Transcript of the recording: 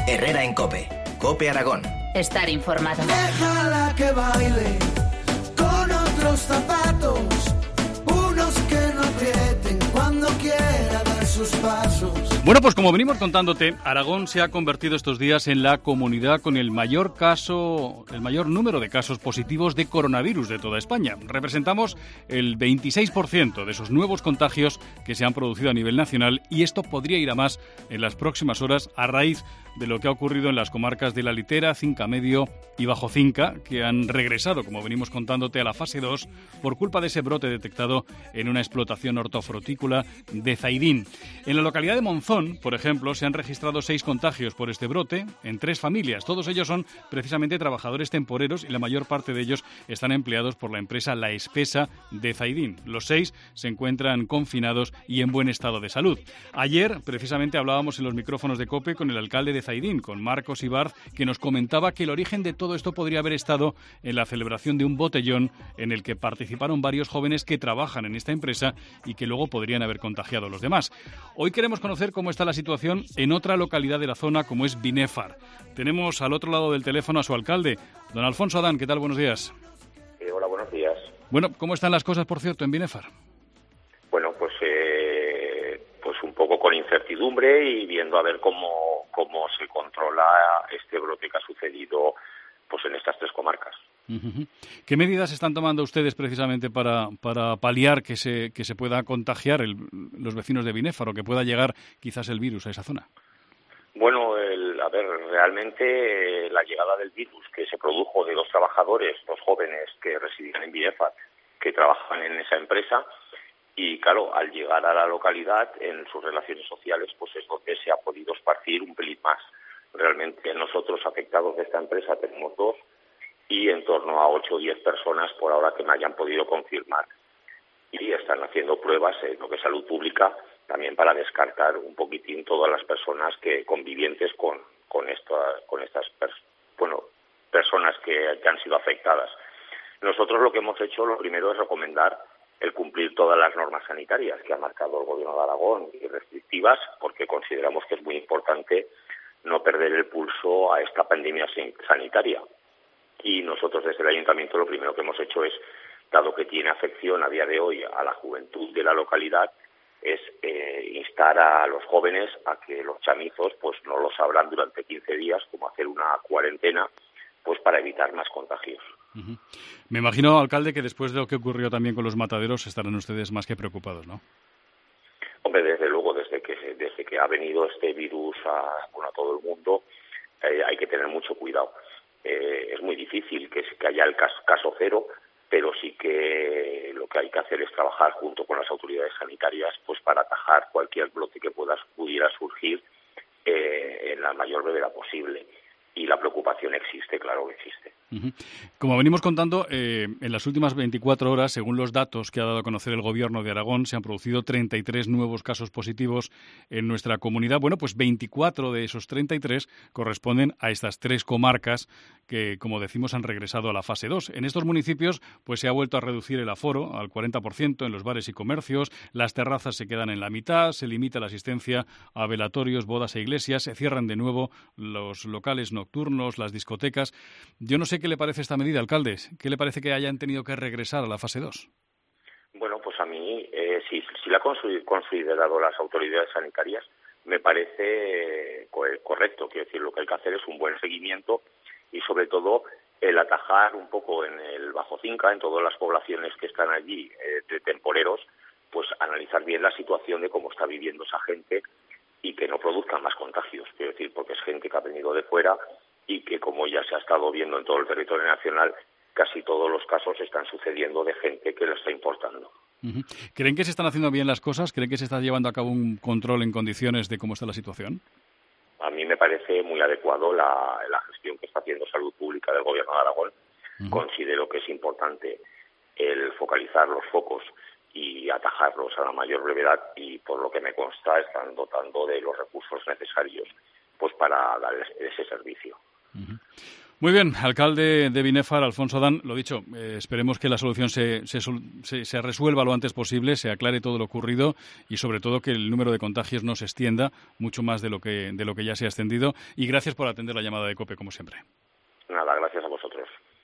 Herrera en COPE. COPE Aragón. Estar informado. Déjala que baile con otros zapatos, unos que no aprieten cuando quiera dar sus pasos. Bueno, pues como venimos contándote, Aragón se ha convertido estos días en la comunidad con el mayor número de casos positivos de coronavirus de toda España. Representamos el 26% de esos nuevos contagios que se han producido a nivel nacional y esto podría ir a más en las próximas horas a raíz de lo que ha ocurrido en las comarcas de La Litera, Cinca Medio y Bajo Cinca, que han regresado, como venimos contándote, a la fase 2 por culpa de ese brote detectado en una explotación hortofrutícola de Zaidín. En la localidad de Monzón, por ejemplo, se han registrado 6 contagios por este brote en 3 familias. Todos ellos son precisamente trabajadores temporeros y la mayor parte de ellos están empleados por la empresa La Espesa de Zaidín. Los 6 se encuentran confinados y en buen estado de salud. Ayer, precisamente, hablábamos en los micrófonos de COPE con el alcalde de Zaidín, con Marcos Ibarz, que nos comentaba que el origen de todo esto podría haber estado en la celebración de un botellón en el que participaron varios jóvenes que trabajan en esta empresa y que luego podrían haber contagiado a los demás. Hoy queremos conocer cómo está la situación en otra localidad de la zona, como es Binéfar. Tenemos al otro lado del teléfono a su alcalde, don Alfonso Adán. ¿Qué tal? Buenos días. Hola, buenos días. Bueno, ¿cómo están las cosas, por cierto, en Binéfar? Bueno, pues un poco con incertidumbre y viendo a ver cómo se controla este brote que ha sucedido pues en estas 3 comarcas. Uh-huh. ¿Qué medidas están tomando ustedes precisamente para paliar que se pueda contagiar los vecinos de Binéfar o que pueda llegar quizás el virus a esa zona? Bueno, realmente la llegada del virus que se produjo de 2 trabajadores, 2 jóvenes que residían en Binéfar, que trabajaban en esa empresa, y claro, al llegar a la localidad, en sus relaciones sociales, pues es donde se ha podido esparcir un pelín más. Realmente nosotros afectados de esta empresa tenemos 2 y en torno a 8 o 10 personas por ahora que me hayan podido confirmar. Y están haciendo pruebas en lo que es salud pública también para descartar un poquitín todas las personas que convivientes con estas personas que han sido afectadas. Nosotros lo que hemos hecho, lo primero es recomendar el cumplir todas las normas sanitarias que ha marcado el Gobierno de Aragón y restrictivas, porque consideramos que es muy importante no perder el pulso a esta pandemia sanitaria. Y nosotros desde el Ayuntamiento lo primero que hemos hecho es, dado que tiene afección a día de hoy a la juventud de la localidad, es instar a los jóvenes a que los chamizos pues no los abran durante 15 días, como hacer una cuarentena, pues para evitar más contagios. Uh-huh. Me imagino, alcalde, que después de lo que ocurrió también con los mataderos estarán ustedes más que preocupados, ¿no? Hombre, desde luego, desde que ha venido este virus a todo el mundo, hay que tener mucho cuidado. Es muy difícil que haya el caso cero, pero sí que lo que hay que hacer es trabajar junto con las autoridades sanitarias pues para atajar cualquier brote que pudiera surgir en la mayor brevedad posible. Y la preocupación existe, claro que existe. Uh-huh. Como venimos contando, en las últimas 24 horas, según los datos que ha dado a conocer el Gobierno de Aragón, se han producido 33 nuevos casos positivos en nuestra comunidad. Bueno, pues 24 de esos 33 corresponden a estas 3 comarcas que, como decimos, han regresado a la fase 2. En estos municipios pues se ha vuelto a reducir el aforo al 40% en los bares y comercios, las terrazas se quedan en la mitad, se limita la asistencia a velatorios, bodas e iglesias, se cierran de nuevo los locales nocturnos, las discotecas. Yo no sé qué le parece esta medida, alcalde. ¿Qué le parece que hayan tenido que regresar a la fase 2? Bueno, pues a mí, si la han considerado las autoridades sanitarias, me parece correcto. Quiero decir, lo que hay que hacer es un buen seguimiento y, sobre todo, el atajar un poco en el Bajo Cinca, en todas las poblaciones que están allí de temporeros, pues analizar bien la situación de cómo está viviendo esa gente y que no produzcan más contagios. Quiero decir, porque es gente que ha venido de fuera y que, como ya se ha estado viendo en todo el territorio nacional, casi todos los casos están sucediendo de gente que lo está importando. Uh-huh. ¿Creen que se están haciendo bien las cosas? ¿Creen que se está llevando a cabo un control en condiciones de cómo está la situación? A mí me parece muy adecuado la gestión que está haciendo Salud Pública del Gobierno de Aragón. Uh-huh. Considero que es importante el focalizar los focos y atajarlos a la mayor brevedad y, por lo que me consta, están dotando de los recursos necesarios pues para dar ese servicio. Muy bien, alcalde de Binéfar, Alfonso Adán, lo dicho, esperemos que la solución se resuelva lo antes posible, se aclare todo lo ocurrido y sobre todo que el número de contagios no se extienda mucho más de lo que ya se ha extendido. Y gracias por atender la llamada de COPE, como siempre. Nada, gracias a vosotros.